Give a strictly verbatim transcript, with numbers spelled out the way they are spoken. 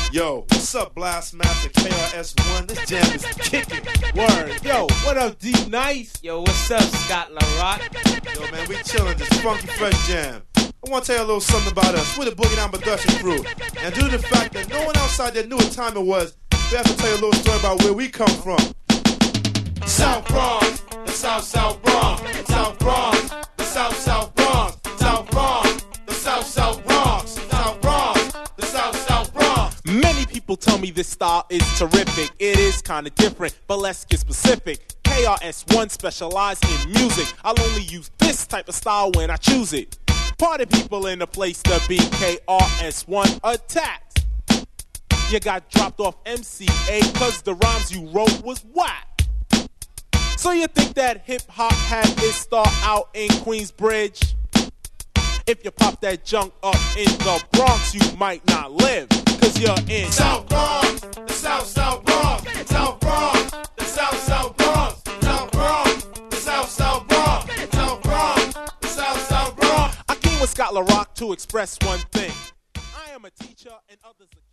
Yo, what's up, Blast Master K R S One? This jam is kicking. Word. Yo, what up, D Nice? Yo, what's up, Scott LaRock? Yo, man, we chillin' this funky fresh jam. I want to tell you a little something about us. We're the Boogie Down Production crew. And due to the fact that no one outside there knew what time it was, we have to tell you a little story about where we come from. South Bronx, the South South Bronx, South Bronx, the South South Bronx, South Bronx, the South South Bronx, South Bronx, the South South Bronx. Many people tell me this style is terrific. It is kinda different, but let's get specific. K R S One specialized in music. I'll only use this type of style when I choose it. Party people in the place to be. K R S One attacked. You got dropped off M C A cause the rhymes you wrote was whack. So you think that hip-hop had its start out in Queensbridge? If you pop that junk up in the Bronx, you might not live, cause you're in South Bronx, the South South Bronx, South Bronx, the South South Bronx, South Bronx, the South South Bronx, South Bronx, the South South Bronx. I came with Scott LaRock to express one thing. I am a teacher and others are